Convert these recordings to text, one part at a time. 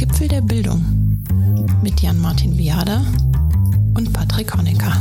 Gipfel der Bildung mit Jan-Martin Viada und Patrick Honecker.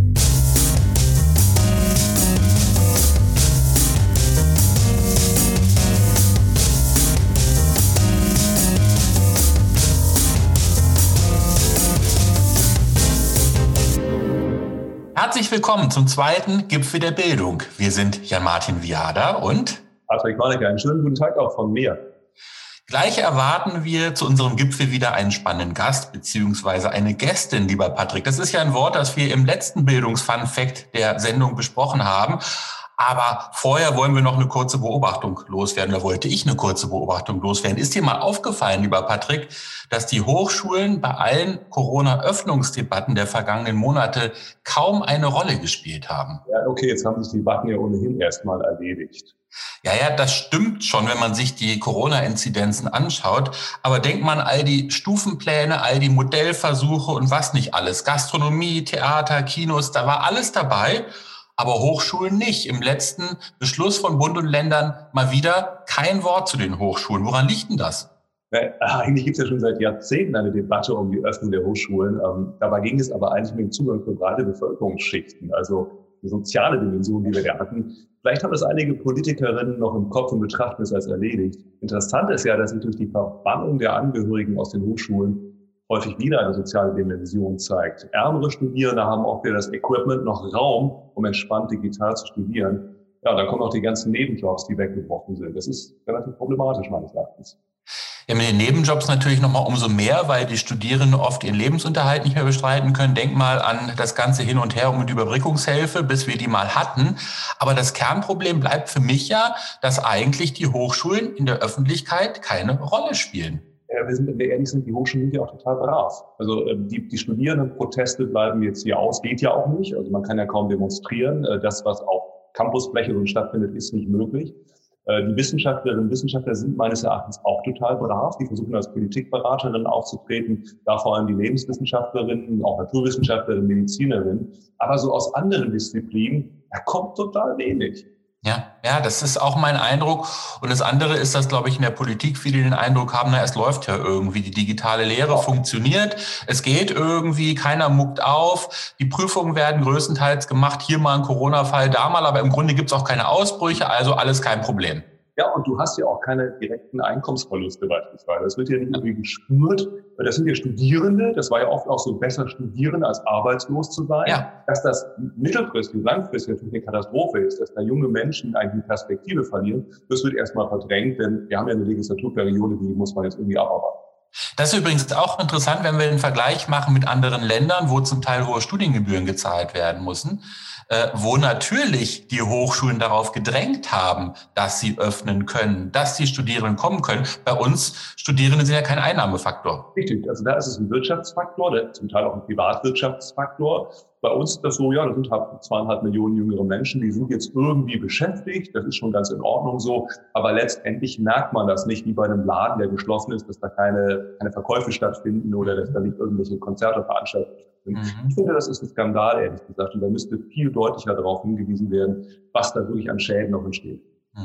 Herzlich willkommen zum zweiten Gipfel der Bildung. Wir sind Jan-Martin Viada und Patrick Honecker. Einen schönen guten Tag auch von mir. Gleich erwarten wir zu unserem Gipfel wieder einen spannenden Gast bzw. eine Gästin, lieber Patrick. Das ist ja ein Wort, das wir im letzten Bildungsfun-Fact der Sendung besprochen haben. Aber vorher wollen wir noch eine kurze Beobachtung loswerden. Da wollte ich eine kurze Beobachtung loswerden. Ist dir mal aufgefallen, lieber Patrick, dass die Hochschulen bei allen Corona-Öffnungsdebatten der vergangenen Monate kaum eine Rolle gespielt haben? Ja, okay, jetzt haben sich die Debatten ja ohnehin erstmal erledigt. Ja, das stimmt schon, wenn man sich die Corona-Inzidenzen anschaut. Aber denkt man all die Stufenpläne, all die Modellversuche und was nicht alles. Gastronomie, Theater, Kinos, da war alles dabei. Aber Hochschulen nicht. Im letzten Beschluss von Bund und Ländern mal wieder kein Wort zu den Hochschulen. Woran liegt denn das? Eigentlich gibt es ja schon seit Jahrzehnten eine Debatte um die Öffnung der Hochschulen. Dabei ging es aber eigentlich um den Zugang für breite Bevölkerungsschichten, also die soziale Dimension, die wir da hatten. Vielleicht haben das einige Politikerinnen noch im Kopf und betrachten es als erledigt. Interessant ist ja, dass sich durch die Verbannung der Angehörigen aus den Hochschulen häufig wieder eine soziale Dimension zeigt. Ärmere Studierende haben auch für das Equipment noch Raum, um entspannt digital zu studieren. Ja, dann kommen auch die ganzen Nebenjobs, die weggebrochen sind. Das ist relativ problematisch meines Erachtens. Ja, mit den Nebenjobs natürlich nochmal umso mehr, weil die Studierenden oft ihren Lebensunterhalt nicht mehr bestreiten können. Denk mal an das ganze Hin und Her um die Überbrückungshilfe, bis wir die mal hatten. Aber das Kernproblem bleibt für mich ja, dass eigentlich die Hochschulen in der Öffentlichkeit keine Rolle spielen. Wenn wir ehrlich sind, die Hochschulen sind ja auch total brav. Also die Studierendenproteste bleiben jetzt hier aus, geht ja auch nicht. Also man kann ja kaum demonstrieren. Das, was auf Campusfläche so stattfindet, ist nicht möglich. Die Wissenschaftlerinnen und Wissenschaftler sind meines Erachtens auch total brav. Die versuchen als Politikberaterinnen aufzutreten, da vor allem die Lebenswissenschaftlerinnen, auch Naturwissenschaftlerinnen, Medizinerinnen. Aber so aus anderen Disziplinen, da kommt total wenig. Ja, das ist auch mein Eindruck. Und das andere ist, dass, glaube ich, in der Politik viele den Eindruck haben, es läuft ja irgendwie. Die digitale Lehre funktioniert. Es geht irgendwie, keiner muckt auf. Die Prüfungen werden größtenteils gemacht. Hier mal ein Corona-Fall, da mal. Aber im Grunde gibt es auch keine Ausbrüche, also alles kein Problem. Ja, und du hast ja auch keine direkten Einkommensverluste beispielsweise. Das wird ja nicht irgendwie gespürt, weil das sind ja Studierende. Das war ja oft auch so, besser studieren als arbeitslos zu sein. Ja. Dass das mittelfristig und langfristig natürlich eine Katastrophe ist, dass da junge Menschen eigentlich die Perspektive verlieren, das wird erstmal verdrängt, denn wir haben ja eine Legislaturperiode, die muss man jetzt irgendwie abarbeiten. Das ist übrigens auch interessant, wenn wir den Vergleich machen mit anderen Ländern, wo zum Teil hohe Studiengebühren gezahlt werden müssen, wo natürlich die Hochschulen darauf gedrängt haben, dass sie öffnen können, dass die Studierenden kommen können. Bei uns Studierende sind ja kein Einnahmefaktor. Richtig, also da ist es ein Wirtschaftsfaktor, zum Teil auch ein Privatwirtschaftsfaktor. Bei uns ist das so, ja, das sind halt 2,5 Millionen jüngere Menschen, die sind jetzt irgendwie beschäftigt, das ist schon ganz in Ordnung so, aber letztendlich merkt man das nicht wie bei einem Laden, der geschlossen ist, dass da keine Verkäufe stattfinden oder dass da nicht irgendwelche Konzerte veranstaltet sind. Ich finde, das ist ein Skandal, ehrlich gesagt, und da müsste viel deutlicher darauf hingewiesen werden, was da wirklich an Schäden noch entsteht.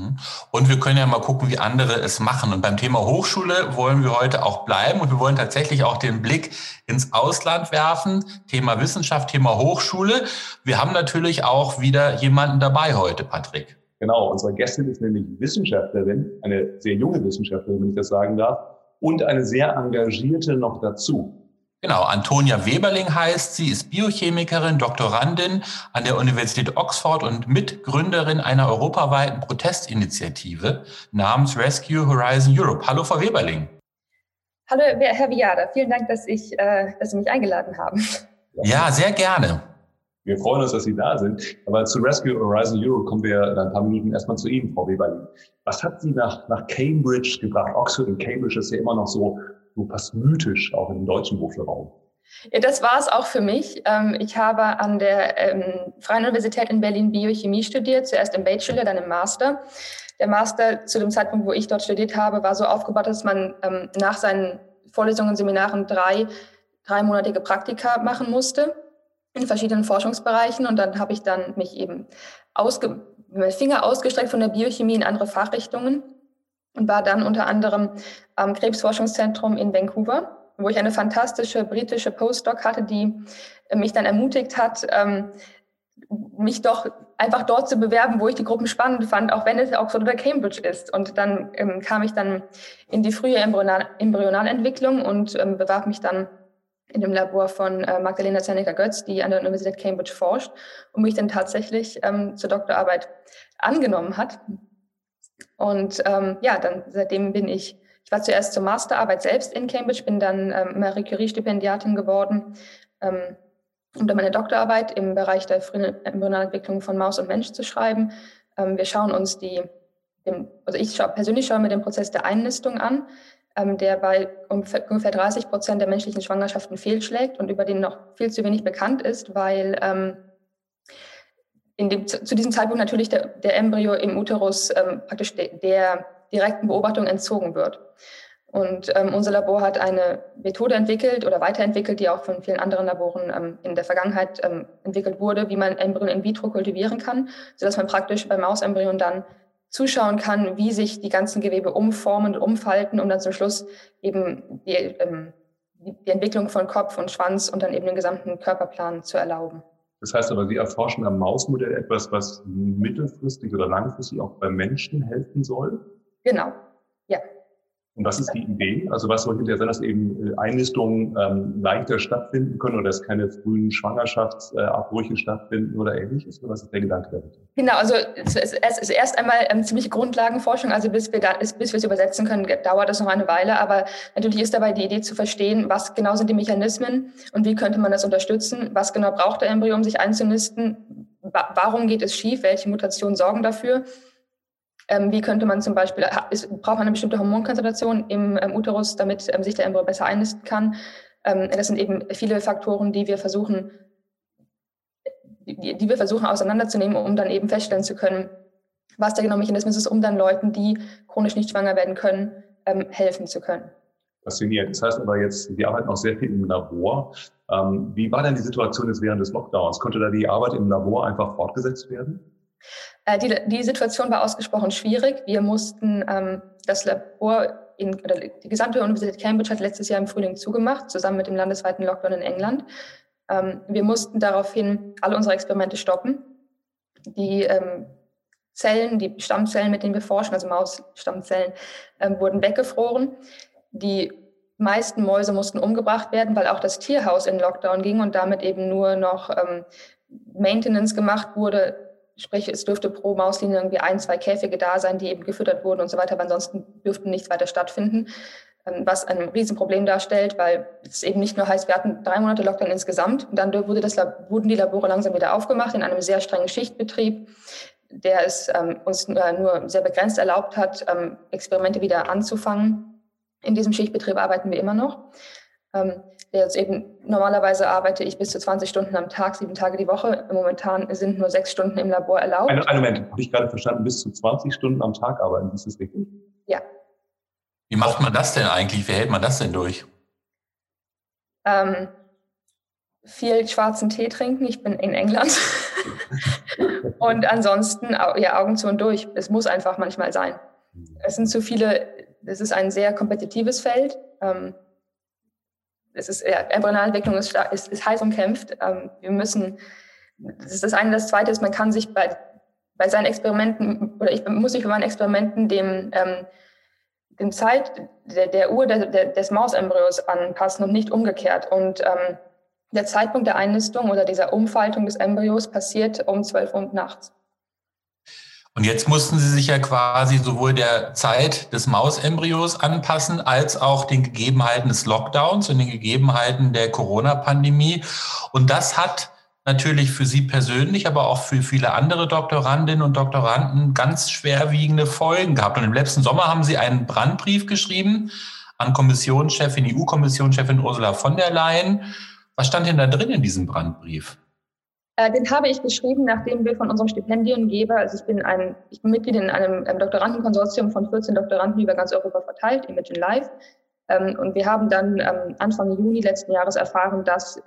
Und wir können ja mal gucken, wie andere es machen. Und beim Thema Hochschule wollen wir heute auch bleiben. Und wir wollen tatsächlich auch den Blick ins Ausland werfen. Thema Wissenschaft, Thema Hochschule. Wir haben natürlich auch wieder jemanden dabei heute, Patrick. Genau, unsere Gästin ist nämlich Wissenschaftlerin, eine sehr junge Wissenschaftlerin, wenn ich das sagen darf, und eine sehr engagierte noch dazu. Genau, Antonia Weberling heißt sie, ist Biochemikerin, Doktorandin an der Universität Oxford und Mitgründerin einer europaweiten Protestinitiative namens Rescue Horizon Europe. Hallo, Frau Weberling. Hallo, Herr Viada. Vielen Dank, dass Sie mich eingeladen haben. Ja, sehr gerne. Wir freuen uns, dass Sie da sind. Aber zu Rescue Horizon Europe kommen wir in ein paar Minuten erstmal zu Ihnen, Frau Weberling. Was hat Sie nach Cambridge gebracht? Oxford und Cambridge ist ja immer noch so fast mythisch, auch im deutschen Hochschulraum. Ja, das war es auch für mich. Ich habe an der Freien Universität in Berlin Biochemie studiert, zuerst im Bachelor, dann im Master. Der Master zu dem Zeitpunkt, wo ich dort studiert habe, war so aufgebaut, dass man nach seinen Vorlesungen und Seminaren dreimonatige Praktika machen musste in verschiedenen Forschungsbereichen. Und dann habe ich mich eben Finger ausgestreckt von der Biochemie in andere Fachrichtungen und war dann unter anderem am Krebsforschungszentrum in Vancouver, wo ich eine fantastische britische Postdoc hatte, die mich dann ermutigt hat, mich doch einfach dort zu bewerben, wo ich die Gruppen spannend fand, auch wenn es Oxford oder Cambridge ist. Und dann kam ich dann in die frühe Embryonalentwicklung und bewarb mich dann in dem Labor von Magdalena Zernecker-Götz, die an der Universität Cambridge forscht und mich dann tatsächlich zur Doktorarbeit angenommen hat. Und dann seitdem ich war zuerst zur Masterarbeit selbst in Cambridge, bin dann Marie Curie-Stipendiatin geworden, um dann meine Doktorarbeit im Bereich der frühen Embryonalentwicklung von Maus und Mensch zu schreiben. Wir schauen uns persönlich schaue mir den Prozess der Einnistung an, der bei ungefähr 30% der menschlichen Schwangerschaften fehlschlägt und über den noch viel zu wenig bekannt ist, weil zu diesem Zeitpunkt natürlich der Embryo im Uterus praktisch der direkten Beobachtung entzogen wird. Und unser Labor hat eine Methode entwickelt oder weiterentwickelt, die auch von vielen anderen Laboren in der Vergangenheit entwickelt wurde, wie man Embryonen in vitro kultivieren kann, sodass man praktisch beim Mausembryon dann zuschauen kann, wie sich die ganzen Gewebe umformen und umfalten, um dann zum Schluss eben die Entwicklung von Kopf und Schwanz und dann eben den gesamten Körperplan zu erlauben. Das heißt aber, Sie erforschen am Mausmodell etwas, was mittelfristig oder langfristig auch beim Menschen helfen soll? Genau, ja. Und was ist die Idee? Also was soll hinterher sein, dass eben Einnistungen leichter stattfinden können oder dass keine frühen Schwangerschaftsabbrüche stattfinden oder Ähnliches? Oder was ist der Gedanke dahinter? Genau, also es ist erst einmal ziemliche Grundlagenforschung. Also bis wir es übersetzen können, dauert das noch eine Weile. Aber natürlich ist dabei die Idee zu verstehen, was genau sind die Mechanismen und wie könnte man das unterstützen? Was genau braucht der Embryo, um sich einzunisten? Warum geht es schief? Welche Mutationen sorgen dafür? Wie könnte man zum Beispiel, braucht man eine bestimmte Hormonkonzentration im Uterus, damit sich der Embryo besser einnisten kann? Das sind eben viele Faktoren, die wir versuchen auseinanderzunehmen, um dann eben feststellen zu können, was der genaue Mechanismus ist, um dann Leuten, die chronisch nicht schwanger werden können, helfen zu können. Faszinierend. Das heißt aber jetzt, Sie arbeiten auch sehr viel im Labor. Wie war denn die Situation jetzt während des Lockdowns? Konnte da die Arbeit im Labor einfach fortgesetzt werden? Die Situation war ausgesprochen schwierig. Wir mussten das Labor, die gesamte Universität Cambridge hat letztes Jahr im Frühling zugemacht, zusammen mit dem landesweiten Lockdown in England. Wir mussten daraufhin alle unsere Experimente stoppen. Die Stammzellen, mit denen wir forschen, also Mausstammzellen, wurden weggefroren. Die meisten Mäuse mussten umgebracht werden, weil auch das Tierhaus in Lockdown ging und damit eben nur noch Maintenance gemacht wurde. Sprich, es dürfte pro Mauslinie irgendwie 1-2 Käfige da sein, die eben gefüttert wurden und so weiter, aber ansonsten dürften nichts weiter stattfinden, was ein Riesenproblem darstellt, weil es eben nicht nur heißt, wir hatten 3 Monate Lockdown insgesamt und dann wurden die Labore langsam wieder aufgemacht in einem sehr strengen Schichtbetrieb, der es uns nur sehr begrenzt erlaubt hat, Experimente wieder anzufangen. In diesem Schichtbetrieb arbeiten wir immer noch. Normalerweise arbeite ich bis zu 20 Stunden am Tag, 7 Tage die Woche. Momentan sind nur 6 Stunden im Labor erlaubt. Einen Moment, habe ich gerade verstanden, bis zu 20 Stunden am Tag arbeiten, ist das richtig? Ja. Wie macht man das denn eigentlich? Wie hält man das denn durch? Viel schwarzen Tee trinken. Ich bin in England. Und ansonsten Augen zu und durch. Es muss einfach manchmal sein. Es sind zu viele, es ist ein sehr kompetitives Feld. Embryonalentwicklung ist heiß umkämpft. Das ist das eine. Das zweite ist, man kann sich bei seinen Experimenten, oder ich muss mich bei meinen Experimenten dem Zeit der Uhr des Mausembryos anpassen und nicht umgekehrt. Und der Zeitpunkt der Einnistung oder dieser Umfaltung des Embryos passiert um 12 Uhr nachts. Und jetzt mussten Sie sich ja quasi sowohl der Zeit des Mausembryos anpassen, als auch den Gegebenheiten des Lockdowns und den Gegebenheiten der Corona-Pandemie. Und das hat natürlich für Sie persönlich, aber auch für viele andere Doktorandinnen und Doktoranden ganz schwerwiegende Folgen gehabt. Und im letzten Sommer haben Sie einen Brandbrief geschrieben an EU-Kommissionschefin Ursula von der Leyen. Was stand denn da drin in diesem Brandbrief? Den habe ich geschrieben, nachdem wir von unserem Stipendiengeber, also ich bin Mitglied in einem Doktorandenkonsortium von 14 Doktoranden über ganz Europa verteilt, Imagine Life. Und wir haben dann Anfang Juni letzten Jahres erfahren, dass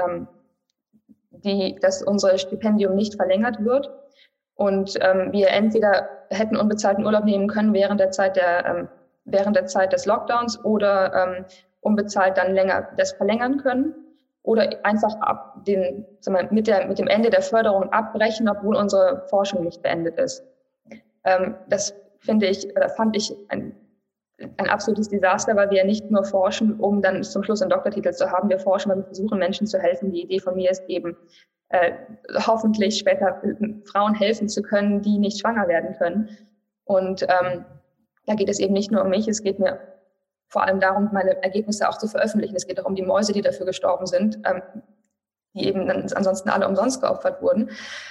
unser Stipendium nicht verlängert wird und wir entweder hätten unbezahlten Urlaub nehmen können während der Zeit der während der Zeit des Lockdowns oder unbezahlt dann länger das verlängern können oder einfach mit dem Ende der Förderung abbrechen, obwohl unsere Forschung nicht beendet ist. Das fand ich ein absolutes Desaster, weil wir ja nicht nur forschen, um dann zum Schluss einen Doktortitel zu haben. Wir forschen, weil wir versuchen, Menschen zu helfen. Die Idee von mir ist eben, hoffentlich später Frauen helfen zu können, die nicht schwanger werden können. Und da geht es eben nicht nur um mich, es geht mir vor allem darum, meine Ergebnisse auch zu veröffentlichen. Es geht auch um die Mäuse, die dafür gestorben sind, die eben dann ansonsten alle umsonst geopfert wurden.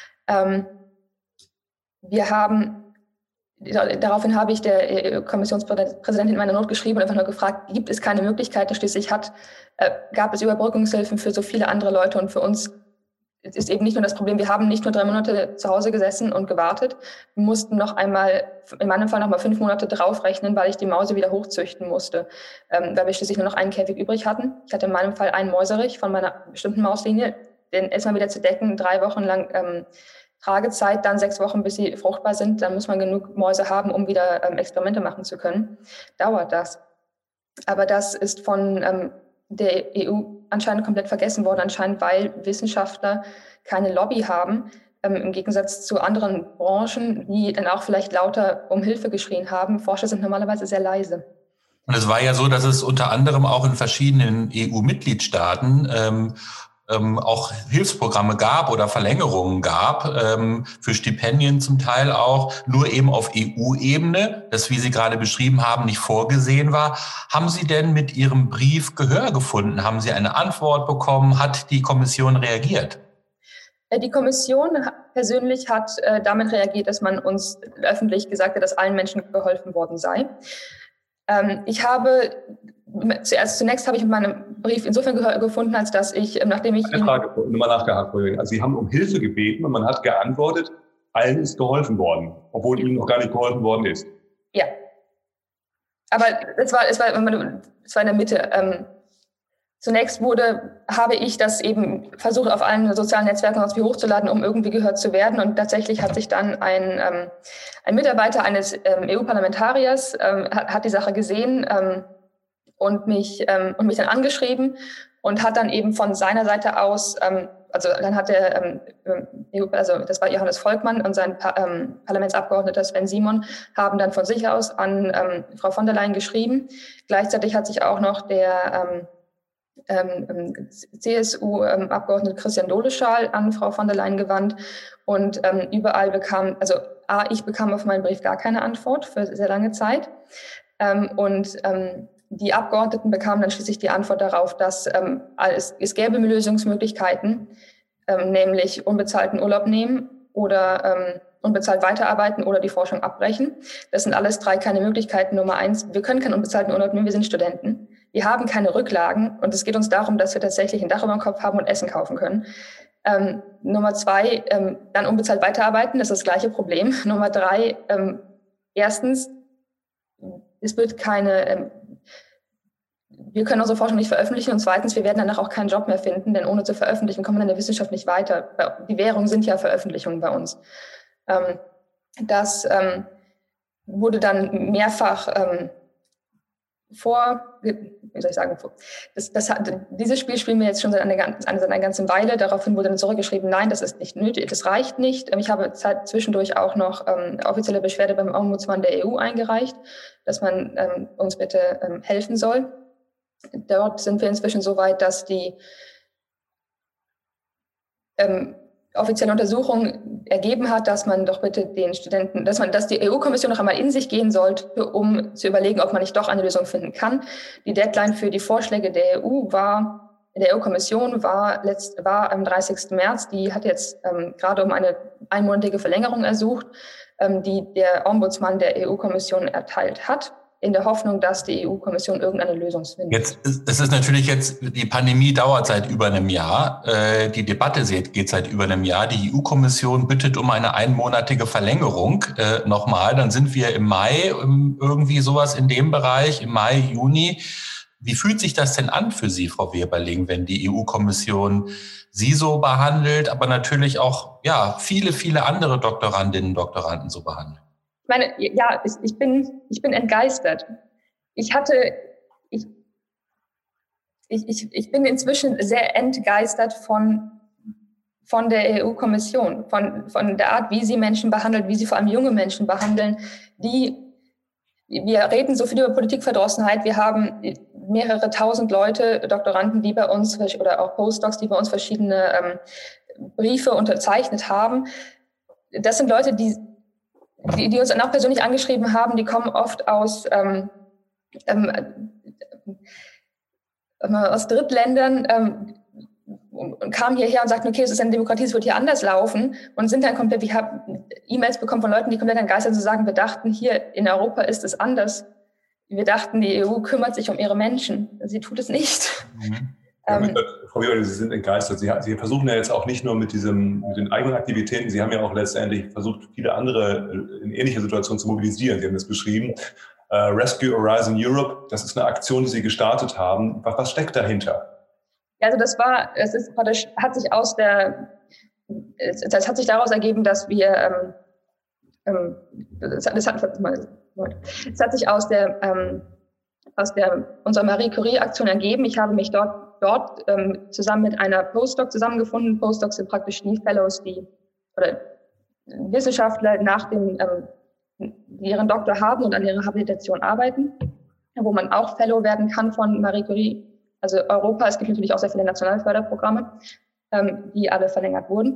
Daraufhin habe ich der Kommissionspräsidentin in meiner Not geschrieben und einfach nur gefragt, gibt es keine Möglichkeit? Schließlich gab es Überbrückungshilfen für so viele andere Leute und für uns ist eben nicht nur das Problem, wir haben nicht nur 3 Monate zu Hause gesessen und gewartet, wir mussten noch einmal, in meinem Fall noch mal 5 Monate draufrechnen, weil ich die Mäuse wieder hochzüchten musste, weil wir schließlich nur noch einen Käfig übrig hatten. Ich hatte in meinem Fall einen Mäuserich von meiner bestimmten Mauslinie, den erstmal wieder zu decken, 3 Wochen lang Tragezeit, dann 6 Wochen, bis sie fruchtbar sind. Dann muss man genug Mäuse haben, um wieder Experimente machen zu können. Dauert das. Aber das ist von der EU anscheinend komplett vergessen worden, anscheinend weil Wissenschaftler keine Lobby haben, im Gegensatz zu anderen Branchen, die dann auch vielleicht lauter um Hilfe geschrien haben. Forscher sind normalerweise sehr leise. Und es war ja so, dass es unter anderem auch in verschiedenen EU-Mitgliedstaaten auch Hilfsprogramme gab oder Verlängerungen gab, für Stipendien zum Teil auch, nur eben auf EU-Ebene, das, wie Sie gerade beschrieben haben, nicht vorgesehen war. Haben Sie denn mit Ihrem Brief Gehör gefunden? Haben Sie eine Antwort bekommen? Hat die Kommission reagiert? Die Kommission persönlich hat damit reagiert, dass man uns öffentlich gesagt hat, dass allen Menschen geholfen worden sei. Zunächst habe ich mit meinem Brief insofern Gehör gefunden, als dass ich, nachdem ich... Eine Frage, nochmal nachgehakt. Also Sie haben um Hilfe gebeten und man hat geantwortet, allen ist geholfen worden, obwohl Ihnen noch gar nicht geholfen worden ist. Ja. Aber es war in der Mitte. Zunächst habe ich das eben versucht, auf allen sozialen Netzwerken irgendwie hochzuladen, um irgendwie gehört zu werden. Und tatsächlich hat sich dann ein Mitarbeiter eines EU-Parlamentariers hat die Sache gesehen und mich dann angeschrieben und hat dann eben von seiner Seite aus, dann hat das war Johannes Volkmann und sein Parlamentsabgeordneter Sven Simon haben dann von sich aus an Frau von der Leyen geschrieben. Gleichzeitig hat sich auch noch der CSU-Abgeordnete Christian Doleschal an Frau von der Leyen gewandt und überall ich bekam auf meinen Brief gar keine Antwort für sehr lange Zeit die Abgeordneten bekamen dann schließlich die Antwort darauf, dass es gäbe Lösungsmöglichkeiten, nämlich unbezahlten Urlaub nehmen oder unbezahlt weiterarbeiten oder die Forschung abbrechen. Das sind alles 3 keine Möglichkeiten. Nummer 1, wir können keinen unbezahlten Urlaub nehmen, wir sind Studenten. Wir haben keine Rücklagen und es geht uns darum, dass wir tatsächlich ein Dach über dem Kopf haben und Essen kaufen können. Nummer 2, dann unbezahlt weiterarbeiten, das ist das gleiche Problem. Nummer 3, erstens, es wird wir können unsere Forschung nicht veröffentlichen und zweitens, wir werden danach auch keinen Job mehr finden, denn ohne zu veröffentlichen kommen wir in der Wissenschaft nicht weiter. Die Währung sind ja Veröffentlichungen bei uns. Das wurde dann mehrfach dieses Spiel spielen wir jetzt schon seit einer ganzen Weile. Daraufhin wurde dann zurückgeschrieben, nein, das ist nicht nötig, das reicht nicht. Ich habe zwischendurch auch noch offizielle Beschwerde beim Ombudsmann der EU eingereicht, dass man uns bitte helfen soll. Dort sind wir inzwischen so weit, dass die offizielle Untersuchung ergeben hat, dass man doch bitte den Studenten, dass die EU-Kommission noch einmal in sich gehen sollte, um zu überlegen, ob man nicht doch eine Lösung finden kann. Die Deadline für die Vorschläge der EU-Kommission war am 30. März. Die hat jetzt gerade um eine einmonatige Verlängerung ersucht, die der Ombudsmann der EU-Kommission erteilt hat, in der Hoffnung, dass die EU-Kommission irgendeine Lösung findet. Es ist natürlich jetzt, die Pandemie dauert seit über einem Jahr. Die Debatte geht seit über einem Jahr. Die EU-Kommission bittet um eine einmonatige Verlängerung nochmal. Dann sind wir im Mai, irgendwie sowas in dem Bereich, im Mai, Juni. Wie fühlt sich das denn an für Sie, Frau Weberling, wenn die EU-Kommission Sie so behandelt, aber natürlich auch viele, viele andere Doktorandinnen und Doktoranden so behandelt? Ich bin entgeistert. Ich bin inzwischen sehr entgeistert von der EU-Kommission, von der Art, wie sie Menschen behandelt, wie sie vor allem junge Menschen behandeln. Wir reden so viel über Politikverdrossenheit. Wir haben mehrere tausend Leute, Doktoranden, die bei uns oder auch Postdocs, die bei uns verschiedene Briefe unterzeichnet haben. Das sind Leute, die uns dann auch persönlich angeschrieben haben. Die kommen oft aus Drittländern und kamen hierher und sagten, okay, es ist eine Demokratie, es wird hier anders laufen, und sind dann komplett, ich habe E-Mails bekommen von Leuten, die komplett entgeistert zu sagen, wir dachten, hier in Europa ist es anders. Wir dachten, die EU kümmert sich um ihre Menschen. Sie tut es nicht. Frau Weber, Sie sind entgeistert. Sie versuchen ja jetzt auch nicht nur mit den eigenen Aktivitäten, Sie haben ja auch letztendlich versucht, viele andere in ähnlicher Situation zu mobilisieren. Sie haben das beschrieben. Rescue Horizon Europe, das ist eine Aktion, die Sie gestartet haben. Was steckt dahinter? Also das hat sich daraus ergeben, dass wir, es hat sich aus unserer Marie Curie-Aktion ergeben. Ich habe mich dort zusammen mit einer Postdoc zusammengefunden. Postdocs sind praktisch die Fellows, oder Wissenschaftler die ihren Doktor haben und an ihrer Habilitation arbeiten, wo man auch Fellow werden kann von Marie Curie. Also Europa, es gibt natürlich auch sehr viele nationale Förderprogramme, die alle verlängert wurden.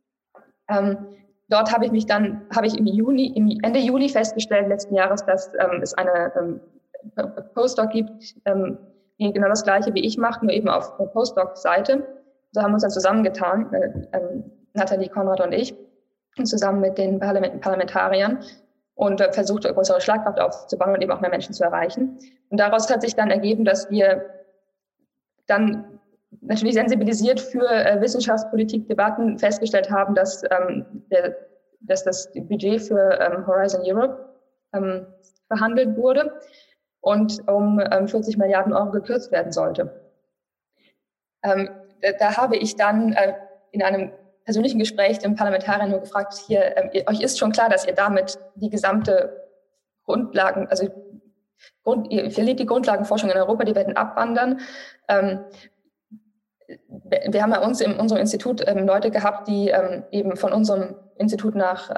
Dort habe ich Ende Juli festgestellt letzten Jahres, dass es eine Postdoc gibt, die genau das Gleiche wie ich macht, nur eben auf der Postdoc-Seite. So haben wir uns dann zusammengetan, Nathalie Konrad und ich, zusammen mit den Parlamentariern, und versucht, eine größere Schlagkraft aufzubauen und eben auch mehr Menschen zu erreichen. Und daraus hat sich dann ergeben, dass wir dann natürlich sensibilisiert für Wissenschaftspolitik-Debatten festgestellt haben, dass das Budget für Horizon Europe verhandelt wurde und um 40 Milliarden Euro gekürzt werden sollte. Da habe ich dann in einem persönlichen Gespräch im Parlamentarier nur gefragt, euch ist schon klar, dass ihr damit die gesamte Grundlagen, ihr verliert die Grundlagenforschung in Europa, die werden abwandern. Wir haben bei uns in unserem Institut Leute gehabt, die eben von unserem Institut nach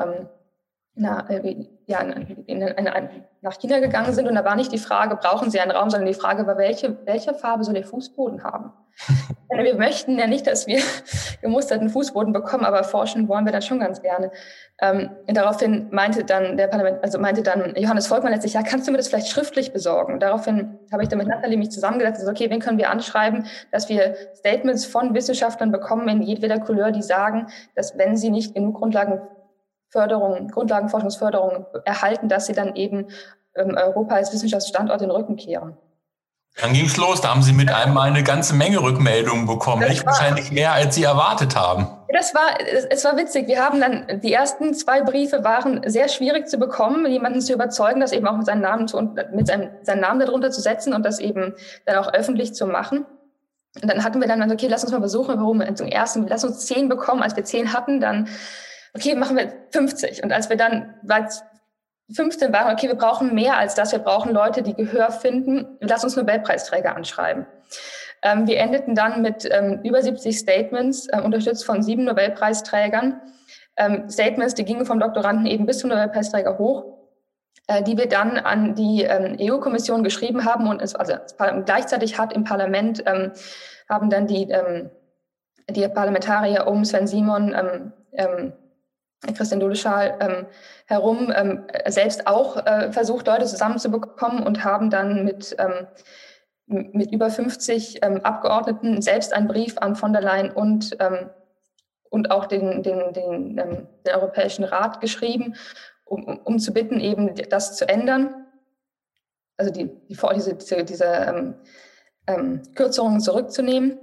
China gegangen sind, und da war nicht die Frage, brauchen Sie einen Raum, sondern die Frage war, welche Farbe soll der Fußboden haben? Denn wir möchten ja nicht, dass wir gemusterten Fußboden bekommen, aber forschen wollen wir dann schon ganz gerne. Und daraufhin meinte dann Johannes Volkmann letztlich, ja, kannst du mir das vielleicht schriftlich besorgen? Daraufhin habe ich dann mit Nathalie mich zusammengesetzt und gesagt, okay, wen können wir anschreiben, dass wir Statements von Wissenschaftlern bekommen in jedweder Couleur, die sagen, dass wenn sie nicht genug Grundlagenforschungsförderung erhalten, dass sie dann eben Europa als Wissenschaftsstandort den Rücken kehren. Dann ging's los. Da haben Sie mit einem Mal eine ganze Menge Rückmeldungen bekommen. Nicht wahrscheinlich mehr, als Sie erwartet haben. Es war witzig. Wir haben dann, die ersten 2 Briefe waren sehr schwierig zu bekommen, jemanden zu überzeugen, das eben auch mit seinem Namen darunter zu setzen und das eben dann auch öffentlich zu machen. Und dann hatten wir dann, okay, lass uns mal versuchen, lass uns 10 bekommen. Als wir 10 hatten, dann, okay, machen wir 50. Und als wir dann, weil 15 waren, okay, wir brauchen mehr als das, wir brauchen Leute, die Gehör finden, lass uns Nobelpreisträger anschreiben. Wir endeten dann mit über 70 Statements, unterstützt von 7 Nobelpreisträgern. Statements, die gingen vom Doktoranden eben bis zum Nobelpreisträger hoch, die wir dann an die EU-Kommission geschrieben haben, und gleichzeitig hat im Parlament haben dann die Parlamentarier um Sven Simon, Christian Doleschal herum selbst auch versucht, Leute zusammenzubekommen, und haben dann mit über 50 Abgeordneten selbst einen Brief an von der Leyen und auch den Europäischen Rat geschrieben, um zu bitten, eben das zu ändern, also diese Kürzungen zurückzunehmen.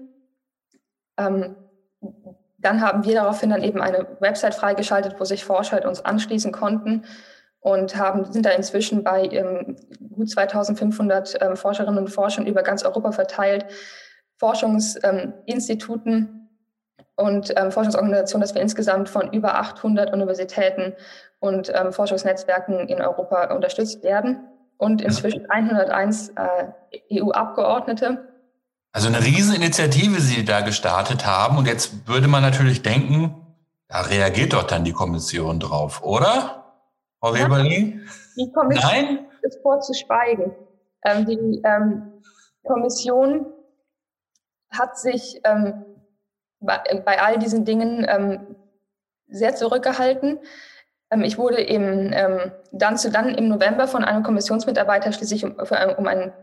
Dann haben wir daraufhin dann eben eine Website freigeschaltet, wo sich Forscher uns anschließen konnten, und sind da inzwischen bei gut 2500 Forscherinnen und Forschern über ganz Europa verteilt, Forschungsinstituten und Forschungsorganisationen, dass wir insgesamt von über 800 Universitäten und Forschungsnetzwerken in Europa unterstützt werden. und inzwischen 101 EU-Abgeordnete. Also eine Rieseninitiative, die Sie da gestartet haben. Und jetzt würde man natürlich denken, da reagiert doch dann die Kommission drauf, oder? Frau Weberling? Die Kommission ist vorzuschweigen. Die Kommission hat sich bei all diesen Dingen sehr zurückgehalten. Ich wurde dann im November von einem Kommissionsmitarbeiter schließlich um ein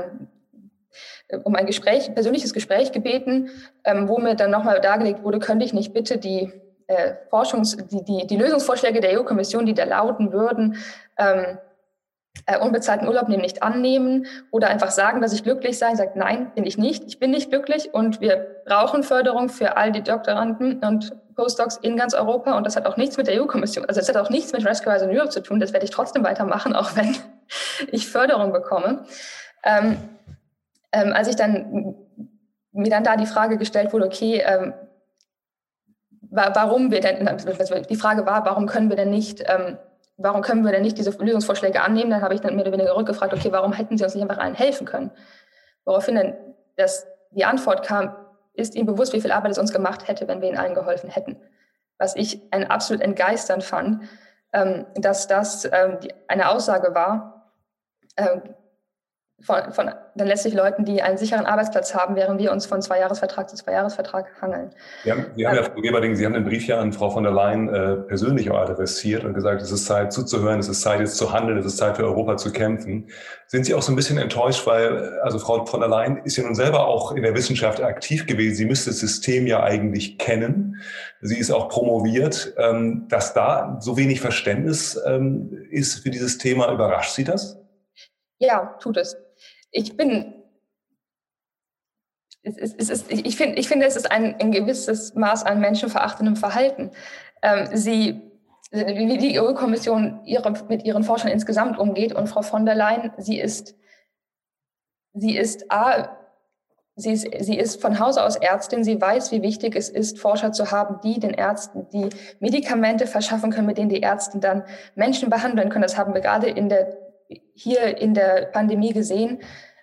persönliches Gespräch gebeten, wo mir dann nochmal dargelegt wurde, könnte ich nicht bitte die Lösungsvorschläge der EU-Kommission, die da lauten würden, unbezahlten Urlaub nehmen, nicht annehmen oder einfach sagen, dass ich glücklich sei. Sagt, nein, bin ich nicht. Ich bin nicht glücklich und wir brauchen Förderung für all die Doktoranden und Postdocs in ganz Europa und das hat auch nichts mit der EU-Kommission, also es hat auch nichts mit Rescue Horizon Europe zu tun. Das werde ich trotzdem weitermachen, auch wenn ich Förderung bekomme. Als ich mir dann da die Frage gestellt wurde, okay, warum können wir denn nicht diese Lösungsvorschläge annehmen? Dann habe ich dann mehr oder weniger rückgefragt, okay, warum hätten Sie uns nicht einfach allen helfen können? Woraufhin dann die Antwort kam, ist Ihnen bewusst, wie viel Arbeit es uns gemacht hätte, wenn wir Ihnen allen geholfen hätten? Was ich absolut entgeisternd fand, dass das eine Aussage war von dann letztlich Leuten, die einen sicheren Arbeitsplatz haben, während wir uns von Zweijahresvertrag zu Zweijahresvertrag hangeln. Sie haben ja, Frau Geberding, Sie haben den Brief ja an Frau von der Leyen persönlich auch adressiert und gesagt, es ist Zeit zuzuhören, es ist Zeit jetzt zu handeln, es ist Zeit für Europa zu kämpfen. Sind Sie auch so ein bisschen enttäuscht, weil also Frau von der Leyen ist ja nun selber auch in der Wissenschaft aktiv gewesen. Sie müsste das System ja eigentlich kennen. Sie ist auch promoviert. Dass da so wenig Verständnis ist für dieses Thema, überrascht Sie das? Ja, tut es. Ich finde, es ist ein gewisses Maß an menschenverachtendem Verhalten. Wie die EU-Kommission mit ihren Forschern insgesamt umgeht und Frau von der Leyen, sie ist von Hause aus Ärztin. Sie weiß, wie wichtig es ist, Forscher zu haben, die den Ärzten die Medikamente verschaffen können, mit denen die Ärzte dann Menschen behandeln können. Das haben wir gerade hier in der Pandemie gesehen.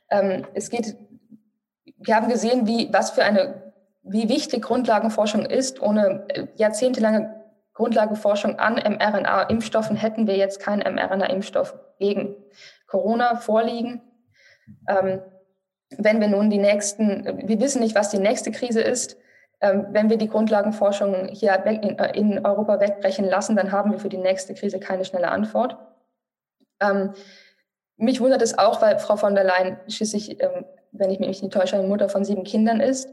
Wir haben gesehen, wie wichtig Grundlagenforschung ist. Ohne jahrzehntelange Grundlagenforschung an mRNA-Impfstoffen hätten wir jetzt keinen mRNA-Impfstoff gegen Corona vorliegen. Wenn wir nun wir wissen nicht, was die nächste Krise ist. Wenn wir die Grundlagenforschung hier in Europa wegbrechen lassen, dann haben wir für die nächste Krise keine schnelle Antwort. Mich wundert es auch, weil Frau von der Leyen schließlich, wenn ich mich nicht täusche, eine Mutter von 7 Kindern ist.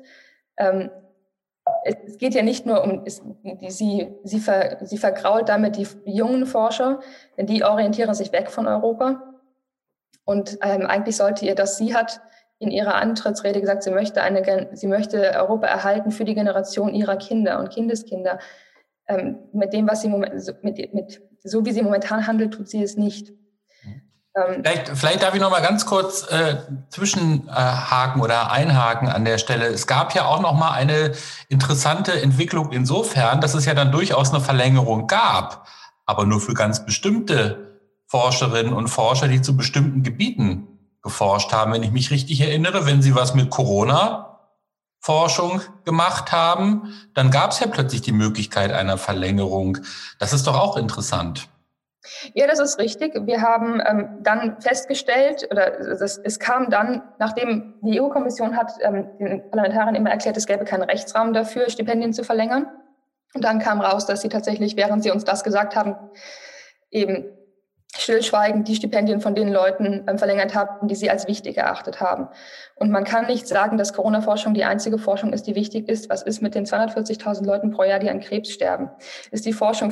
Es geht ja nicht nur sie vergrault damit die jungen Forscher, denn die orientieren sich weg von Europa. Und eigentlich sollte sie hat in ihrer Antrittsrede gesagt, sie möchte Europa erhalten für die Generation ihrer Kinder und Kindeskinder. Mit dem, so wie sie momentan handelt, tut sie es nicht. Vielleicht darf ich noch mal ganz kurz zwischenhaken oder einhaken an der Stelle. Es gab ja auch noch mal eine interessante Entwicklung insofern, dass es ja dann durchaus eine Verlängerung gab, aber nur für ganz bestimmte Forscherinnen und Forscher, die zu bestimmten Gebieten geforscht haben. Wenn ich mich richtig erinnere, wenn Sie was mit Corona-Forschung gemacht haben, dann gab es ja plötzlich die Möglichkeit einer Verlängerung. Das ist doch auch interessant. Ja, das ist richtig. Wir haben dann festgestellt, es kam dann, nachdem die EU-Kommission hat den Parlamentariern immer erklärt, es gäbe keinen Rechtsrahmen dafür, Stipendien zu verlängern. Und dann kam raus, dass sie tatsächlich, während sie uns das gesagt haben, eben stillschweigend die Stipendien von den Leuten verlängert haben, die sie als wichtig erachtet haben. Und man kann nicht sagen, dass Corona-Forschung die einzige Forschung ist, die wichtig ist. Was ist mit den 240.000 Leuten pro Jahr, die an Krebs sterben? Ist die Forschung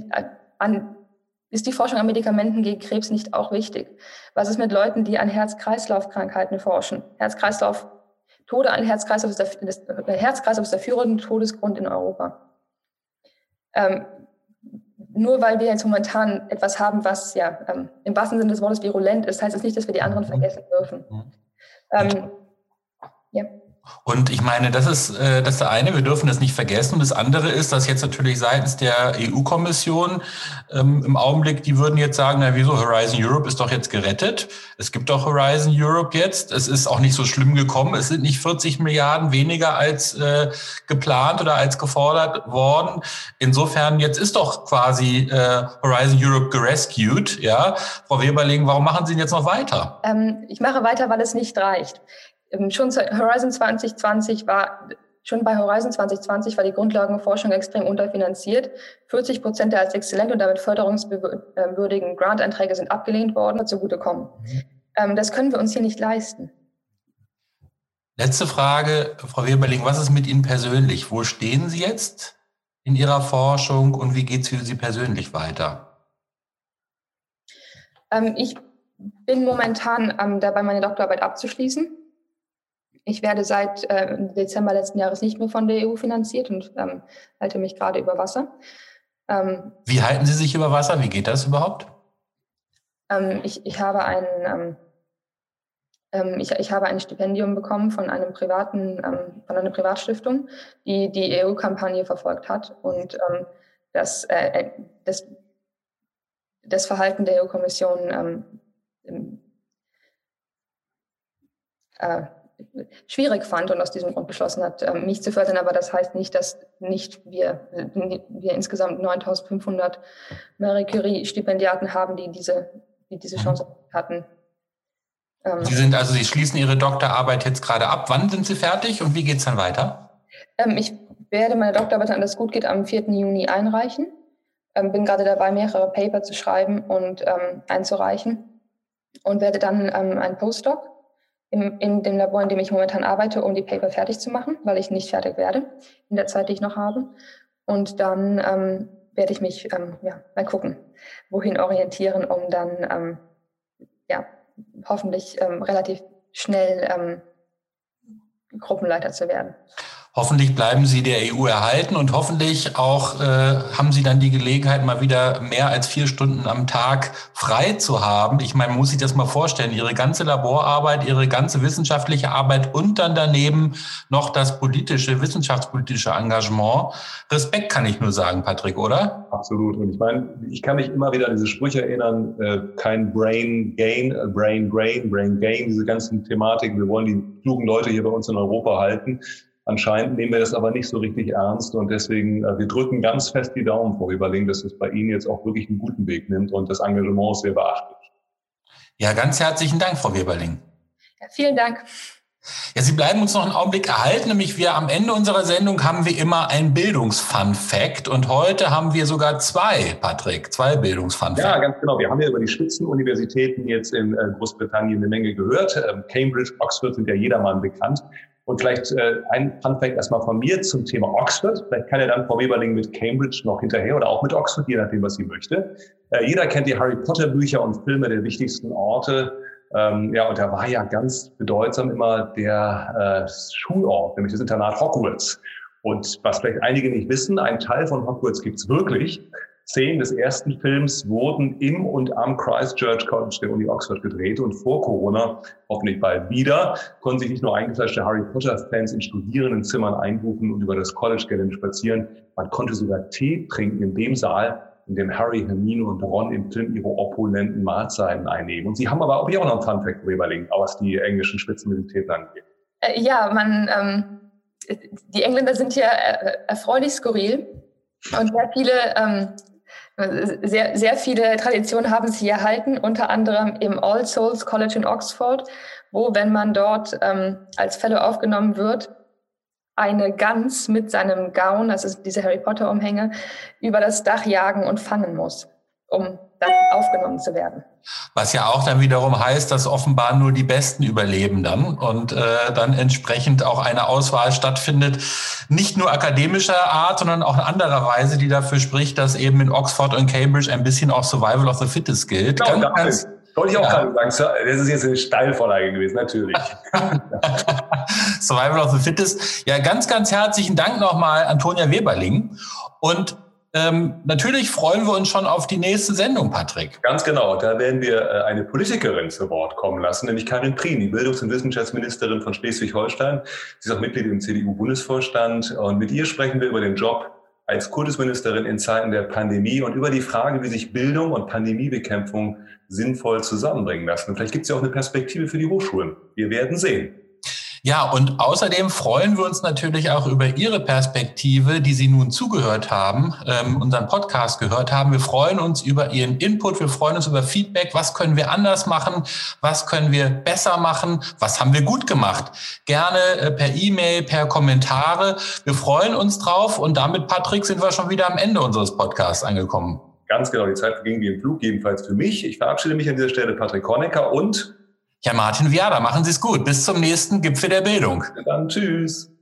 an Medikamenten gegen Krebs nicht auch wichtig? Was ist mit Leuten, die an Herz-Kreislauf-Krankheiten forschen? Tode an Herz-Kreislauf ist der führende Todesgrund in Europa. Nur weil wir jetzt momentan etwas haben, was im wahrsten Sinne des Wortes virulent ist, heißt es nicht, dass wir die anderen vergessen dürfen. Ja. Und ich meine, das ist das eine, wir dürfen das nicht vergessen. Und das andere ist, dass jetzt natürlich seitens der EU-Kommission im Augenblick, die würden jetzt sagen, na wieso, Horizon Europe ist doch jetzt gerettet. Es gibt doch Horizon Europe jetzt. Es ist auch nicht so schlimm gekommen. Es sind nicht 40 Milliarden weniger als geplant oder als gefordert worden. Insofern, jetzt ist doch quasi Horizon Europe gerescued. Ja, Frau Weberling, warum machen Sie denn jetzt noch weiter? Ich mache weiter, weil es nicht reicht. Schon bei Horizon 2020 war die Grundlagenforschung extrem unterfinanziert. 40% der als exzellent und damit förderungswürdigen Grantanträge sind abgelehnt worden, zugutekommen. Das können wir uns hier nicht leisten. Letzte Frage, Frau Weberling, was ist mit Ihnen persönlich? Wo stehen Sie jetzt in Ihrer Forschung und wie geht es für Sie persönlich weiter? Ich bin momentan dabei, meine Doktorarbeit abzuschließen. Ich werde seit Dezember letzten Jahres nicht mehr von der EU finanziert und halte mich gerade über Wasser. Wie halten Sie sich über Wasser? Wie geht das überhaupt? Ich habe ein Stipendium bekommen von einer Privatstiftung, die die EU-Kampagne verfolgt hat und das Verhalten der EU-Kommission schwierig fand und aus diesem Grund beschlossen hat, mich zu fördern. Aber das heißt nicht, dass wir insgesamt 9.500 Marie Curie-Stipendiaten haben, die diese Chance hatten. Sie schließen Ihre Doktorarbeit jetzt gerade ab. Wann sind Sie fertig und wie geht es dann weiter? Ich werde meine Doktorarbeit, wenn alles gut geht, am 4. Juni einreichen. Bin gerade dabei, mehrere Paper zu schreiben und einzureichen und werde dann einen Postdoc in dem Labor, in dem ich momentan arbeite, um die Paper fertig zu machen, weil ich nicht fertig werde in der Zeit, die ich noch habe. Und dann werde ich mich mal gucken, wohin orientieren, um dann hoffentlich relativ schnell Gruppenleiter zu werden. Hoffentlich bleiben Sie der EU erhalten und hoffentlich auch haben Sie dann die Gelegenheit, mal wieder mehr als 4 Stunden am Tag frei zu haben. Ich meine, man muss sich das mal vorstellen, Ihre ganze Laborarbeit, Ihre ganze wissenschaftliche Arbeit und dann daneben noch das wissenschaftspolitische Engagement. Respekt kann ich nur sagen, Patrick, oder? Absolut. Und ich meine, ich kann mich immer wieder an diese Sprüche erinnern, kein Brain Gain, Brain Gain, diese ganzen Thematiken. Wir wollen die klugen Leute hier bei uns in Europa halten. Anscheinend nehmen wir das aber nicht so richtig ernst und deswegen, wir drücken ganz fest die Daumen, Frau Weberling, dass es bei Ihnen jetzt auch wirklich einen guten Weg nimmt und das Engagement ist sehr beachtlich. Ja, ganz herzlichen Dank, Frau Weberling. Ja, vielen Dank. Ja, Sie bleiben uns noch einen Augenblick erhalten, nämlich am Ende unserer Sendung haben wir immer ein Bildungsfun-Fact und heute haben wir sogar 2, Patrick, 2 Bildungsfun-Facts. Ja, ganz genau. Wir haben ja über die Spitzenuniversitäten jetzt in Großbritannien eine Menge gehört. Cambridge, Oxford sind ja jedermann bekannt. Und vielleicht ein Funfact erstmal von mir zum Thema Oxford. Vielleicht kann ja dann Frau Weberling mit Cambridge noch hinterher oder auch mit Oxford, je nachdem, was sie möchte. Jeder kennt die Harry Potter Bücher und Filme der wichtigsten Orte. Und da war ja ganz bedeutsam immer der Schulort, nämlich das Internat Hogwarts. Und was vielleicht einige nicht wissen, ein Teil von Hogwarts gibt's wirklich. Szenen des ersten Films wurden im und am Christ Church College der Uni Oxford gedreht und vor Corona, hoffentlich bald wieder, konnten sich nicht nur eingefleischte Harry Potter-Fans in Studierendenzimmern einbuchen und über das College-Gelände spazieren, man konnte sogar Tee trinken in dem Saal, in dem Harry, Hermine und Ron im Film ihre opulenten Mahlzeiten einnehmen. Und sie haben aber auch noch einen Fun-Fact, Weberling, was die englischen Spitzenuniversitäten angeht. Die Engländer sind ja erfreulich skurril und sehr viele Traditionen haben sich erhalten, unter anderem im All Souls College in Oxford, wo, wenn man dort als Fellow aufgenommen wird, eine Gans mit seinem Gaun, das ist diese Harry Potter Umhänge, über das Dach jagen und fangen muss, um dann aufgenommen zu werden. Was ja auch dann wiederum heißt, dass offenbar nur die Besten überleben dann und dann entsprechend auch eine Auswahl stattfindet, nicht nur akademischer Art, sondern auch in anderer Weise, die dafür spricht, dass eben in Oxford und Cambridge ein bisschen auch Survival of the Fittest gilt. Genau, wollte ich auch gerade sagen, das ist jetzt eine Steilvorlage gewesen, natürlich. Survival of the Fittest. Ja, ganz, ganz herzlichen Dank nochmal, Antonia Weberling. Und Natürlich freuen wir uns schon auf die nächste Sendung, Patrick. Ganz genau. Da werden wir eine Politikerin zu Wort kommen lassen, nämlich Karin Prien, die Bildungs- und Wissenschaftsministerin von Schleswig-Holstein. Sie ist auch Mitglied im CDU-Bundesvorstand. Und mit ihr sprechen wir über den Job als Kultusministerin in Zeiten der Pandemie und über die Frage, wie sich Bildung und Pandemiebekämpfung sinnvoll zusammenbringen lassen. Und vielleicht gibt es ja auch eine Perspektive für die Hochschulen. Wir werden sehen. Ja, und außerdem freuen wir uns natürlich auch über Ihre Perspektive, die Sie nun zugehört haben, unseren Podcast gehört haben. Wir freuen uns über Ihren Input, wir freuen uns über Feedback. Was können wir anders machen? Was können wir besser machen? Was haben wir gut gemacht? Gerne per E-Mail, per Kommentare. Wir freuen uns drauf und damit, Patrick, sind wir schon wieder am Ende unseres Podcasts angekommen. Ganz genau, die Zeit verging wie im Flug, jedenfalls für mich. Ich verabschiede mich an dieser Stelle, Patrick Honecker und Ja, Martin Viada, machen Sie es gut. Bis zum nächsten Gipfel der Bildung. Dann tschüss.